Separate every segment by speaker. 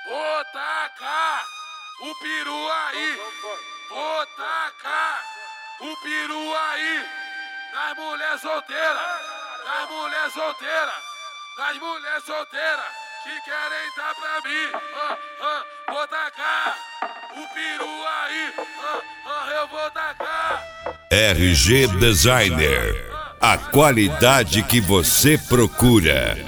Speaker 1: Vou tacar o peru aí. Vou tacar o peru aí. Nas mulheres solteiras. Nas mulheres solteiras. Nas mulheres solteiras que querem dar pra mim. Vou tacar o peru aí. Eu vou tacar.
Speaker 2: RG Designer. A qualidade que você procura.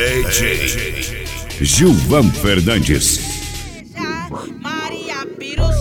Speaker 2: DJ Gilvan Fernandes.
Speaker 3: Maria Piru